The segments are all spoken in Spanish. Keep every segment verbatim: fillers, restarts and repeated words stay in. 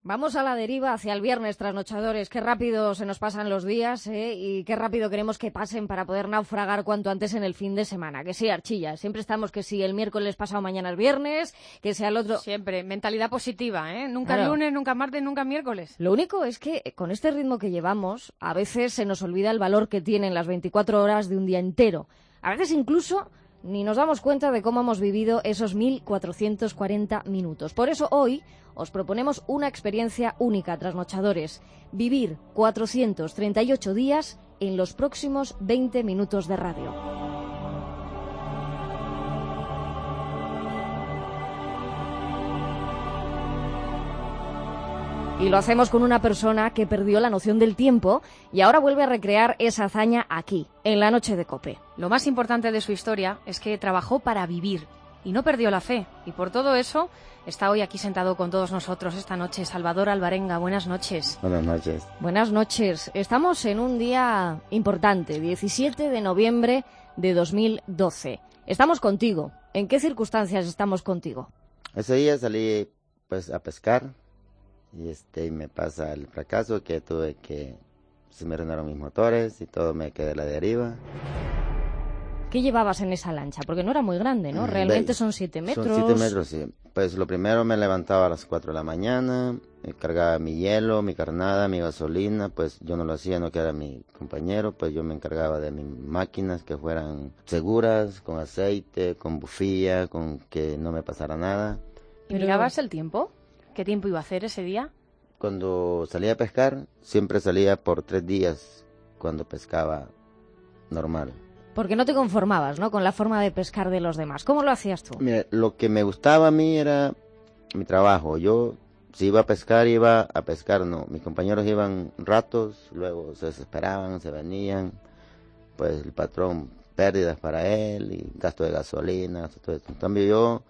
Vamos a la deriva hacia el viernes, trasnochadores. Qué rápido se nos pasan los días, ¿eh? Y qué rápido queremos que pasen para poder naufragar cuanto antes en el fin de semana. Que sí, Archilla, siempre estamos que si el miércoles pasado mañana es viernes, que sea el otro... Siempre, mentalidad positiva, ¿eh? Nunca Claro. lunes, nunca martes, nunca miércoles. Lo único es que con este ritmo que llevamos, a veces se nos olvida el valor que tienen las veinticuatro horas de un día entero. A veces incluso ni nos damos cuenta de cómo hemos vivido esos mil cuatrocientos cuarenta minutos. Por eso hoy os proponemos una experiencia única, trasnochadores. Vivir cuatrocientos treinta y ocho días en los próximos veinte minutos de radio. Y lo hacemos con una persona que perdió la noción del tiempo y ahora vuelve a recrear esa hazaña aquí, en la noche de COPE. Lo más importante de su historia es que trabajó para vivir y no perdió la fe. Y por todo eso está hoy aquí sentado con todos nosotros esta noche. Salvador Alvarenga, buenas noches. Buenas noches. Buenas noches. Estamos en un día importante, diecisiete de noviembre de dos mil doce. Estamos contigo. ¿En qué circunstancias estamos contigo? Ese día salí pues a pescar. Y este me pasa el fracaso que tuve que se me arruinaron mis motores y todo, me quedé a la deriva. ¿Qué llevabas en esa lancha? Porque no era muy grande, ¿no? Realmente son siete metros. Son siete metros, sí. Pues lo primero me levantaba a las cuatro de la mañana, me cargaba mi hielo, mi carnada, mi gasolina, pues yo no lo hacía, no que era mi compañero, pues yo me encargaba de mis máquinas que fueran seguras, con aceite, con bufía, con que no me pasara nada. ¿Y mirabas el tiempo? ¿Qué tiempo iba a hacer ese día? Cuando salía a pescar, siempre salía por tres días cuando pescaba normal. Porque no te conformabas, ¿no?, con la forma de pescar de los demás. ¿Cómo lo hacías tú? Mira, lo que me gustaba a mí era mi trabajo. Yo, si iba a pescar, iba a pescar, no. Mis compañeros iban ratos, luego se desesperaban, se venían. Pues el patrón, pérdidas para él, y gasto de gasolina, todo eso. En cambio yo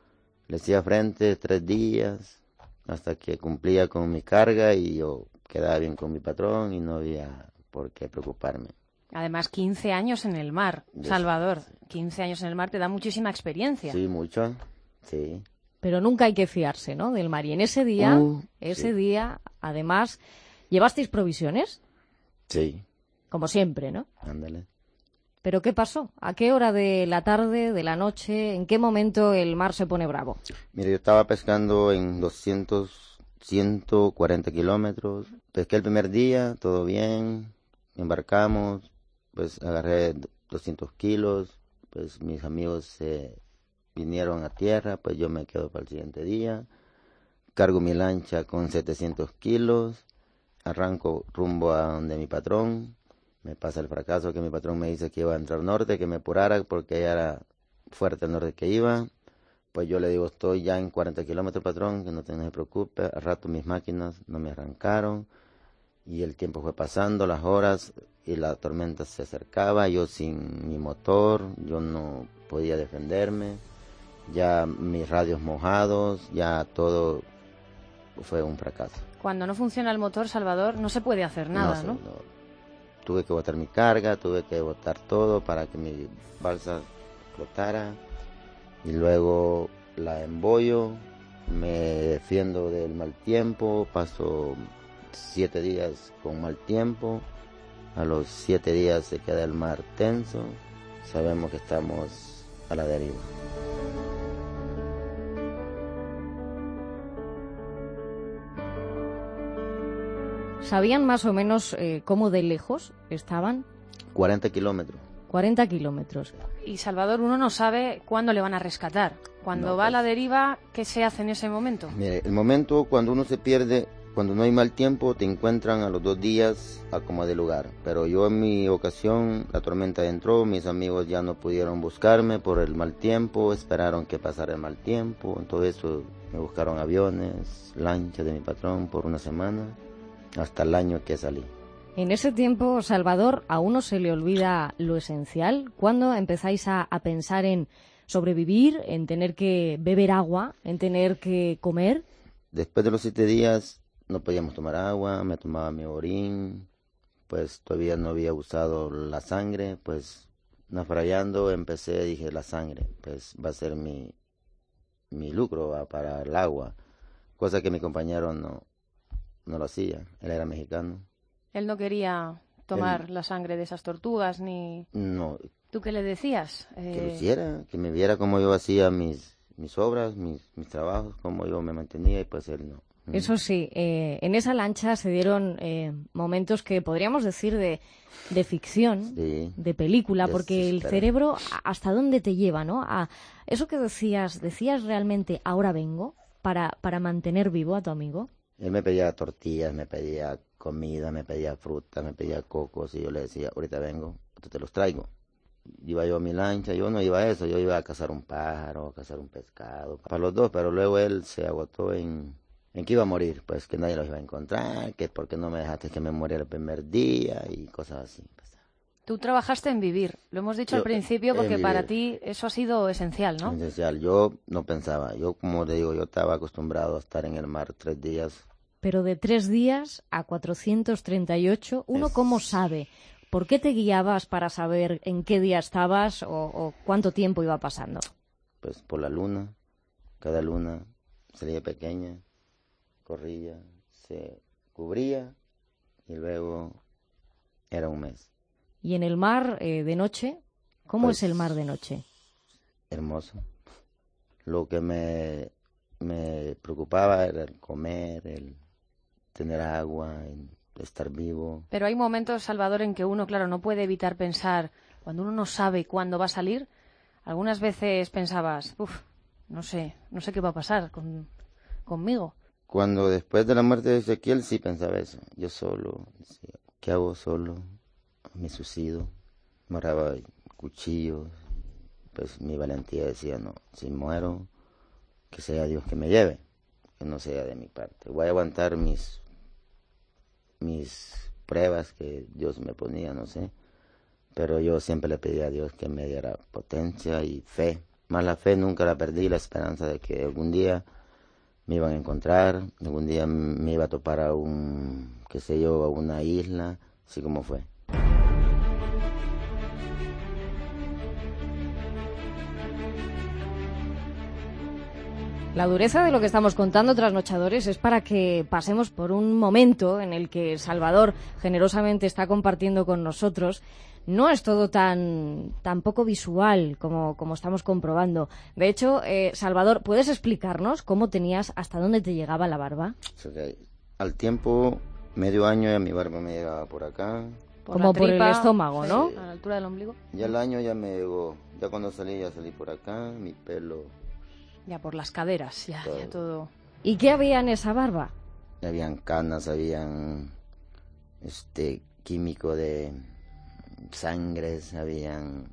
le hacía frente tres días, hasta que cumplía con mi carga y yo quedaba bien con mi patrón y no había por qué preocuparme. Además, quince años en el mar, Salvador. quince años en el mar te da muchísima experiencia. Sí, mucho, sí. Pero nunca hay que fiarse, ¿no?, del mar. Y en ese día, Uh, ese sí. día, además, ¿llevasteis provisiones? Sí. Como siempre, ¿no? Ándale. ¿Pero qué pasó? ¿A qué hora de la tarde, de la noche, en qué momento el mar se pone bravo? Mire, yo estaba pescando en doscientos, ciento cuarenta kilómetros. Pesqué el primer día, todo bien, embarcamos, pues agarré doscientos kilos, pues mis amigos se vinieron a tierra, pues yo me quedo para el siguiente día. Cargo mi lancha con setecientos kilos, arranco rumbo a donde mi patrón. Me pasa el fracaso que mi patrón me dice que iba a entrar norte, que me apurara porque ya era fuerte el norte que iba. Pues yo le digo, estoy ya en cuarenta kilómetros, patrón, que no te no se preocupe. Al rato mis máquinas no me arrancaron y el tiempo fue pasando, las horas, y la tormenta se acercaba, yo sin mi motor, yo no podía defenderme, ya mis radios mojados, ya todo fue un fracaso. Cuando no funciona el motor, Salvador, no se puede hacer nada, ¿no? No, no. Tuve que botar mi carga, tuve que botar todo para que mi balsa flotara. Y luego la embollo, me defiendo del mal tiempo, paso siete días con mal tiempo. A los siete días se queda el mar tenso, sabemos que estamos a la deriva. ¿Sabían más o menos eh, cómo de lejos estaban? cuarenta kilómetros. cuarenta kilómetros. Y Salvador, uno no sabe cuándo le van a rescatar. Cuando No, va pues, a la deriva, ¿qué se hace en ese momento? Mire, el momento cuando uno se pierde, cuando no hay mal tiempo, te encuentran a los dos días a como de lugar. Pero yo en mi ocasión, la tormenta entró, mis amigos ya no pudieron buscarme por el mal tiempo, esperaron que pasara el mal tiempo. En todo eso me buscaron aviones, lanchas de mi patrón por una semana, hasta el año que salí. En ese tiempo, Salvador, ¿a uno se le olvida lo esencial? ¿Cuándo empezáis a, a pensar en sobrevivir, en tener que beber agua, en tener que comer? Después de los siete días no podíamos tomar agua, me tomaba mi orín, pues todavía no había usado la sangre, pues naufragando empecé, dije la sangre, pues va a ser mi, mi lucro, va para el agua, cosa que mi compañero no, no lo hacía. Él era mexicano. Él no quería tomar Él... la sangre de esas tortugas ni... No. ¿Tú qué le decías? Que Eh... lo hiciera, que me viera cómo yo hacía mis, mis obras, mis, mis trabajos, cómo yo me mantenía y pues él no. Eso sí, eh, en esa lancha se dieron eh, momentos que podríamos decir de, de ficción, sí, de película, porque el desespera. cerebro, ¿hasta dónde te lleva, no? A eso que decías, ¿decías realmente ahora vengo para, para mantener vivo a tu amigo? Él me pedía tortillas, me pedía comida, me pedía fruta, me pedía cocos y yo le decía, ahorita vengo, tú te los traigo. Iba yo a mi lancha, yo no iba a eso, yo iba a cazar un pájaro, a cazar un pescado, para los dos, pero luego él se agotó en... en que iba a morir, pues que nadie los iba a encontrar, que porque no me dejaste que me muriera el primer día y cosas así. Pues. Tú trabajaste en vivir, lo hemos dicho Yo, al principio porque vivir, para ti eso ha sido esencial, ¿no? Esencial, yo no pensaba, yo como te digo, yo estaba acostumbrado a estar en el mar tres días. Pero de tres días a cuatrocientos treinta y ocho, ¿uno es... cómo sabe? ¿Por qué te guiabas para saber en qué día estabas o, o cuánto tiempo iba pasando? Pues por la luna, cada luna salía pequeña, corría, se cubría y luego era un mes. ¿Y en el mar eh, de noche? ¿Cómo Pues, es el mar de noche? Hermoso. Lo que me, me preocupaba era el comer, el tener agua, el estar vivo. Pero hay momentos, Salvador, en que uno, claro, no puede evitar pensar, cuando uno no sabe cuándo va a salir, algunas veces pensabas, uff, no sé, no sé qué va a pasar con, conmigo. Cuando después de la muerte de Ezequiel sí pensaba eso. Yo solo, decía, ¿qué hago solo? Me suicido, me agarraba cuchillos. Pues mi valentía decía, no, si muero, que sea Dios que me lleve, que no sea de mi parte. Voy a aguantar mis, mis pruebas que Dios me ponía, no sé. Pero yo siempre le pedí a Dios que me diera potencia y fe. Más la fe nunca la perdí, la esperanza de que algún día me iban a encontrar, algún día me iba a topar a un, qué sé yo, a una isla, así como fue. La dureza de lo que estamos contando, trasnochadores, es para que pasemos por un momento en el que Salvador generosamente está compartiendo con nosotros. No es todo tan, tan poco visual como, como estamos comprobando. De hecho, eh, Salvador, ¿puedes explicarnos cómo tenías, hasta dónde te llegaba la barba? Okay. Al tiempo, medio año, ya mi barba me llegaba por acá. Por como la tripa, por el estómago, ¿no? Sí, a la altura del ombligo. Ya el año ya me llegó, ya cuando salí, ya salí por acá, mi pelo... Ya por las caderas, ya todo. ya todo. ¿Y qué había en esa barba? Habían canas, habían este químico de sangres, habían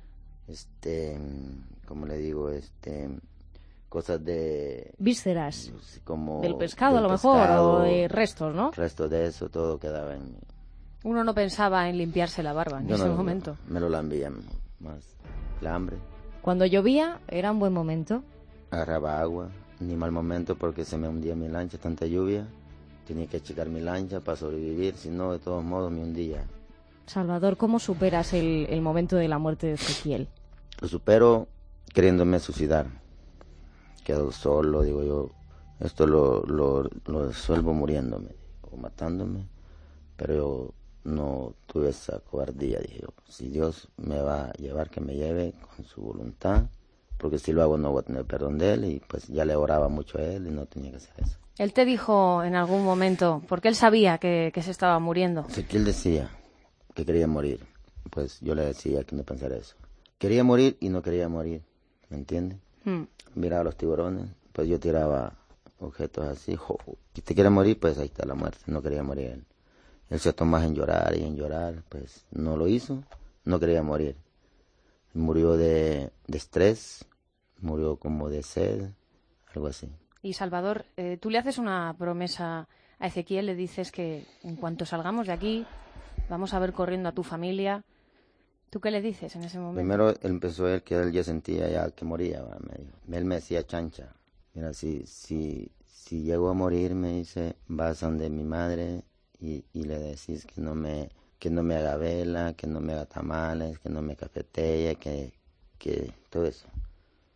este, ¿cómo le digo? Este, cosas de vísceras, como del pescado del a lo mejor, pescado, o de restos, ¿no? Restos de eso, todo quedaba en mí. Uno no pensaba en limpiarse la barba en Yo ese no, momento. No, me lo lambían más, la hambre. Cuando llovía era un buen momento. Agarraba agua, ni mal momento porque se me hundía mi lancha, tanta lluvia. Tenía que achicar mi lancha para sobrevivir, si no, de todos modos me hundía. Salvador, ¿cómo superas el, el momento de la muerte de Ezequiel? Lo supero queriéndome suicidar. Quedo solo, digo yo, esto lo, lo, lo resuelvo muriéndome o matándome, pero yo no tuve esa cobardía, dije yo. Si Dios me va a llevar, que me lleve con su voluntad, porque si lo hago no voy a tener perdón de él, y pues ya le oraba mucho a él y no tenía que hacer eso. Él te dijo en algún momento, porque él sabía que, que se estaba muriendo. Ezequiel decía que quería morir, pues yo le decía que no pensara eso. Quería morir y no quería morir, ¿me entiendes? Hmm. Miraba los tiburones, pues yo tiraba objetos así, jo, jo. Si te quiere morir, pues ahí está la muerte, no quería morir él. Él se tomó más en llorar y en llorar, pues no lo hizo, no quería morir. Murió de, de estrés, murió como de sed, algo así. Y Salvador, eh, tú le haces una promesa a Ezequiel, le dices que en cuanto salgamos de aquí, vamos a ver corriendo a tu familia. ¿Tú qué le dices en ese momento? Primero él empezó él que él ya sentía ya que moría, ¿va? Me dijo. Él me decía, Chancha, mira, si, si, si llego a morir, me dice, vas a donde mi madre y, y le decís que no me... que no me haga vela, que no me haga tamales, que no me cafetee, que, que todo eso.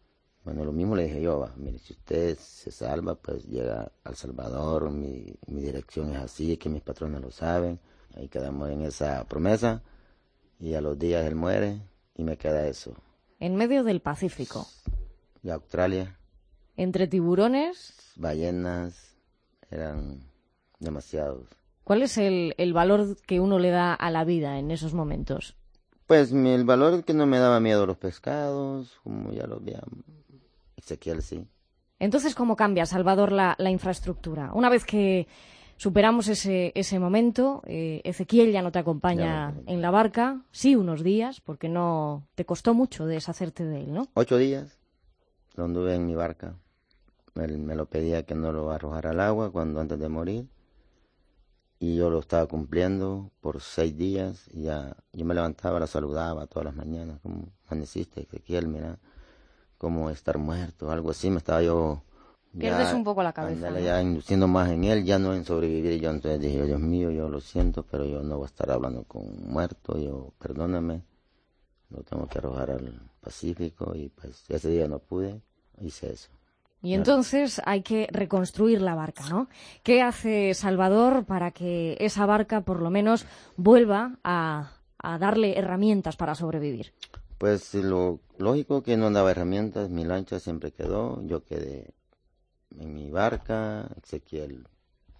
Bueno, lo mismo le dije yo, va, mire, si usted se salva, pues llega al Salvador, mi, mi dirección es así, que mis patrones lo saben, ahí quedamos en esa promesa, y a los días él muere, y me queda eso. En medio del Pacífico. Y Australia. Entre tiburones. Ballenas, eran demasiados. ¿Cuál es el, el valor que uno le da a la vida en esos momentos? Pues mi, el valor es que no me daba miedo los pescados, como ya lo veían. Ezequiel sí. Entonces, ¿cómo cambia, Salvador, la, la infraestructura? Una vez que superamos ese, ese momento, eh, Ezequiel ya no te acompaña no, en la barca, sí unos días, porque no te costó mucho deshacerte de él, ¿no? Ocho días lo anduve en mi barca. Él me lo pedía que no lo arrojara al agua cuando antes de morir. Y yo lo estaba cumpliendo por seis días. Y ya yo me levantaba, la saludaba todas las mañanas. ¿Cómo amaneciste, Ezequiel? Mira, cómo estar muerto, algo así. Me estaba yo... Pierdes un poco la cabeza, ¿no? Ya induciendo más en él, ya no en sobrevivir. Y yo entonces dije, Dios mío, yo lo siento, pero yo no voy a estar hablando con un muerto. Yo, perdóname, lo tengo que arrojar al Pacífico. Y pues ese día no pude, hice eso. Y entonces hay que reconstruir la barca, ¿no? ¿Qué hace Salvador para que esa barca por lo menos vuelva a, a darle herramientas para sobrevivir? Pues lo lógico que no daba herramientas, mi lancha siempre quedó, yo quedé en mi barca, Ezequiel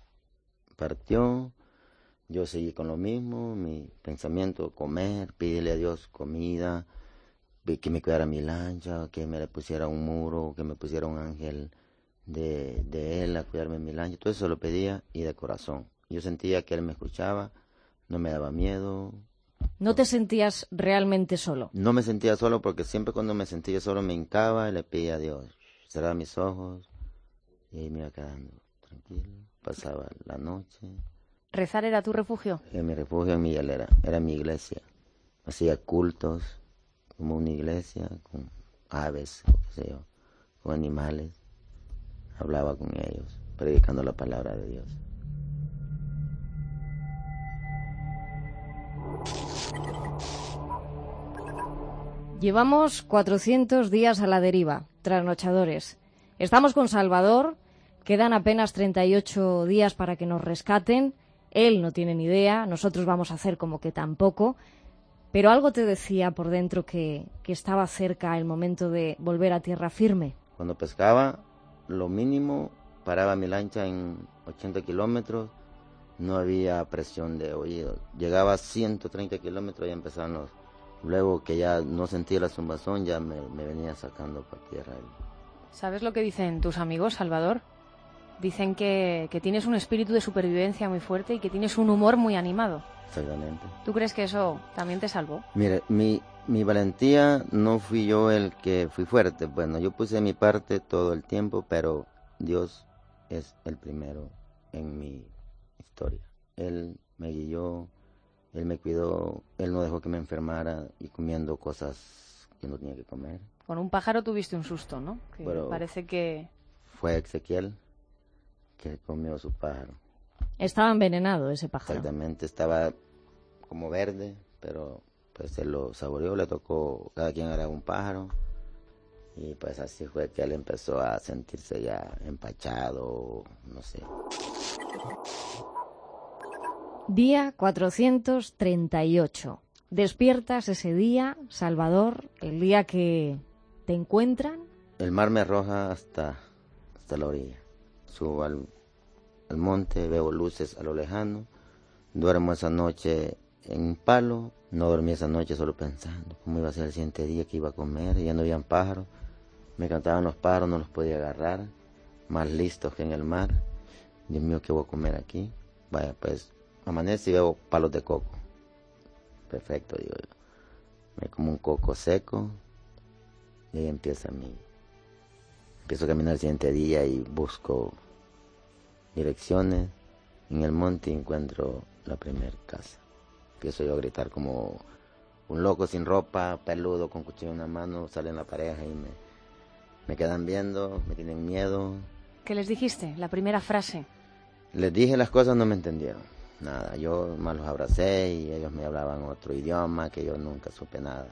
partió, yo seguí con lo mismo, mi pensamiento, comer, pedirle a Dios comida, que me cuidara mi lancha, que me le pusiera un muro, que me pusiera un ángel de, de él a cuidarme mi lancha, todo eso lo pedía y de corazón. Yo sentía que él me escuchaba, no me daba miedo. ¿No te sentías realmente solo? No me sentía solo porque siempre cuando me sentía solo me hincaba y le pedía a Dios, cerraba mis ojos y ahí me iba quedando tranquilo, pasaba la noche. ¿Rezar era tu refugio? Era mi refugio, en mi hielera, era mi iglesia, hacía cultos. Como una iglesia, con aves, o qué sé yo, con animales, hablaba con ellos, predicando la palabra de Dios. Llevamos cuatrocientos días a la deriva, trasnochadores. Estamos con Salvador, quedan apenas treinta y ocho días para que nos rescaten. Él no tiene ni idea, nosotros vamos a hacer como que tampoco. Pero algo te decía por dentro que, que estaba cerca el momento de volver a tierra firme. Cuando pescaba, lo mínimo, paraba mi lancha en ochenta kilómetros, no había presión de oído. Llegaba a ciento treinta kilómetros y ya empezaban los... Luego que ya no sentía la zumbazón, ya me, me venía sacando para tierra. ¿Sabes lo que dicen tus amigos, Salvador? Dicen que, que tienes un espíritu de supervivencia muy fuerte y que tienes un humor muy animado. Exactamente. ¿Tú crees que eso también te salvó? Mire, mi, mi valentía no fui yo el que fui fuerte. Bueno, yo puse mi parte todo el tiempo, pero Dios es el primero en mi historia. Él me guió, Él me cuidó, Él no dejó que me enfermara y comiendo cosas que no tenía que comer. Con un pájaro tuviste un susto, ¿no? Que pero parece que... Fue Ezequiel que comió su pájaro. Estaba envenenado ese pájaro. Exactamente, estaba como verde, pero pues se lo saboreó, le tocó, cada quien era un pájaro, y pues así fue que él empezó a sentirse ya empachado, no sé. Día cuatrocientos treinta y ocho. Despiertas ese día, Salvador, el día que te encuentran. El mar me arroja hasta, hasta la orilla. Subo al, al monte, veo luces a lo lejano, duermo esa noche en un palo, no dormí esa noche solo pensando cómo iba a ser el siguiente día, que iba a comer, ya no habían pájaros, me cantaban los pájaros, no los podía agarrar, más listos que en el mar. Dios mío, ¿qué voy a comer aquí? Vaya, pues amanece y veo palos de coco. Perfecto, digo yo. Me como un coco seco y ahí empieza mi... Empiezo a caminar el siguiente día y busco direcciones. En el monte encuentro la primera casa. Empiezo yo a gritar como un loco sin ropa, peludo, con cuchillo en la mano. Salen la pareja y me, me quedan viendo, me tienen miedo. ¿Qué les dijiste? La primera frase. Les dije las cosas, no me entendieron. Nada, yo más los abracé y ellos me hablaban otro idioma que yo nunca supe nada.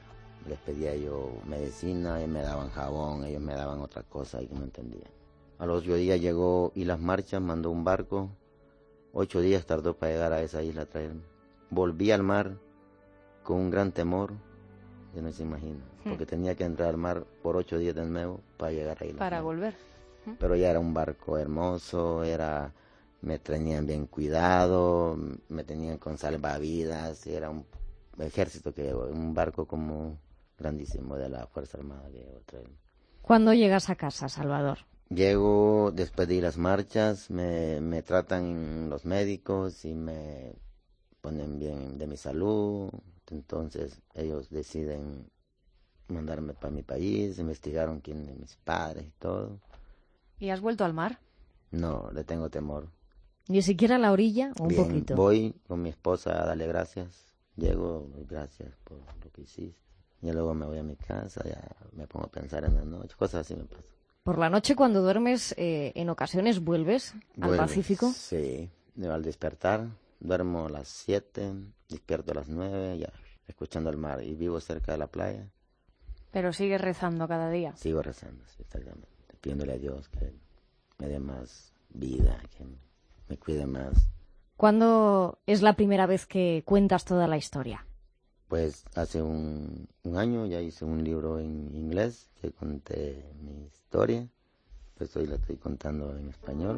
les pedía yo medicina, y me daban jabón, ellos me daban otra cosa y que no entendía. A los ocho días llegó y las marchas, mandó un barco, ocho días tardó para llegar a esa isla a traerme. Volví al mar con un gran temor, que no se imagina, hmm. porque tenía que entrar al mar por ocho días de nuevo para llegar a isla. Para volver. Pero ya era un barco hermoso, era, me tenían bien cuidado, me tenían con salvavidas, era un ejército que llevo, un barco como grandísimo de la Fuerza Armada que llevo. ¿Cuándo llegas a casa, Salvador? Llego después de ir las marchas, me, me tratan los médicos y me ponen bien de mi salud, entonces ellos deciden mandarme para mi país, investigaron quién es mis padres y todo. ¿Y has vuelto al mar? No, le tengo temor. ¿Ni siquiera a la orilla o un Bien, poquito? Voy con mi esposa a darle gracias. Llego, gracias por lo que hiciste. Y luego me voy a mi casa, ya me pongo a pensar en la noche, cosas así me pasan. Por la noche cuando duermes, eh, en ocasiones vuelves al Vuelvo, Pacífico. Sí, al despertar, duermo a las siete, despierto a las nueve, ya escuchando el mar y vivo cerca de la playa. Pero sigues rezando cada día. Sigo rezando, sí, exactamente. Pidiéndole a Dios que me dé más vida, que me cuide más. ¿Cuándo es la primera vez que cuentas toda la historia? Pues hace un, un año ya hice un libro en inglés que conté mi historia. Pues hoy la estoy contando en español.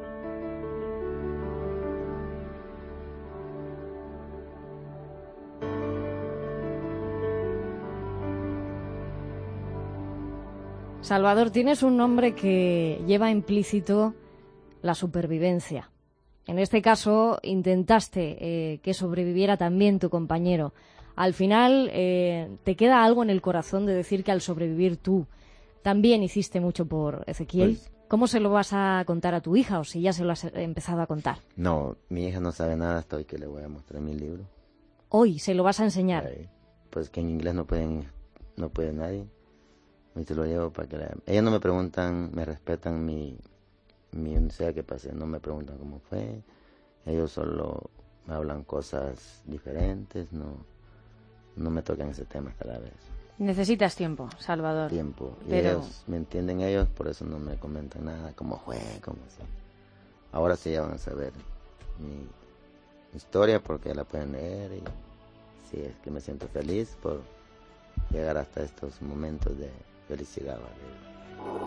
Salvador, tienes un nombre que lleva implícito la supervivencia. En este caso, intentaste eh, que sobreviviera también tu compañero. Al final, eh, ¿te queda algo en el corazón de decir que al sobrevivir tú también hiciste mucho por Ezequiel? Pues, ¿cómo se lo vas a contar a tu hija o si ya se lo has empezado a contar? No, mi hija no sabe nada hasta hoy que le voy a mostrar mi libro. ¿Hoy se lo vas a enseñar? Ay, pues que en inglés no pueden, no puede nadie. Y te lo llevo para que la... Ellas no me preguntan, me respetan mi, mi sea que pase, no me preguntan cómo fue. Ellos solo me hablan cosas diferentes, no, no me tocan ese tema hasta la vez. Necesitas tiempo, Salvador. Tiempo. Y pero... ellos me entienden ellos, por eso no me comentan nada, cómo fue, cómo así. Ahora sí ya van a saber mi historia porque la pueden leer y sí, es que me siento feliz por llegar hasta estos momentos de felicidad, ¿vale?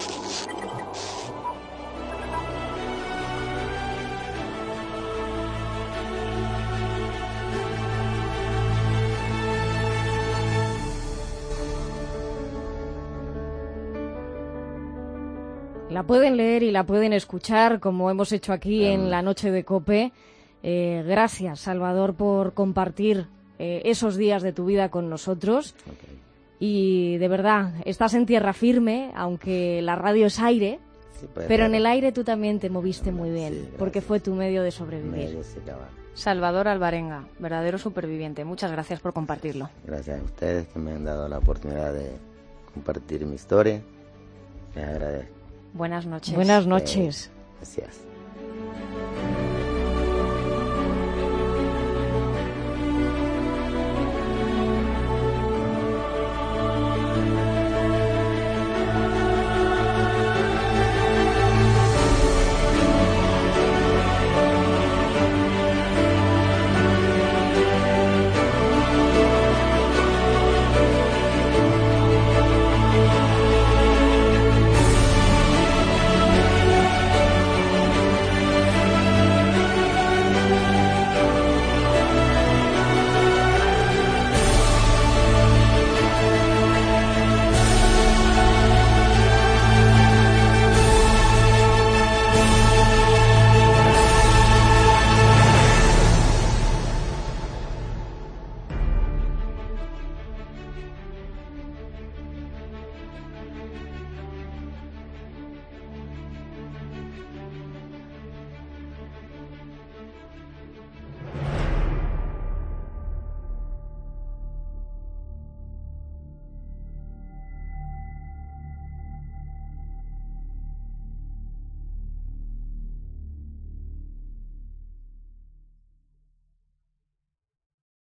La pueden leer y la pueden escuchar, como hemos hecho aquí um. en la Noche de COPE. Eh, gracias, Salvador, por compartir eh, esos días de tu vida con nosotros. Okay. Y de verdad, estás en tierra firme, aunque la radio es aire, sí, pero ser. En el aire tú también te moviste muy bien, sí, porque fue tu medio de sobrevivir. Medio, sí, Salvador Alvarenga, verdadero superviviente. Muchas gracias por compartirlo. Gracias a ustedes que me han dado la oportunidad de compartir mi historia. Les agradezco. Buenas noches. Buenas noches. Gracias.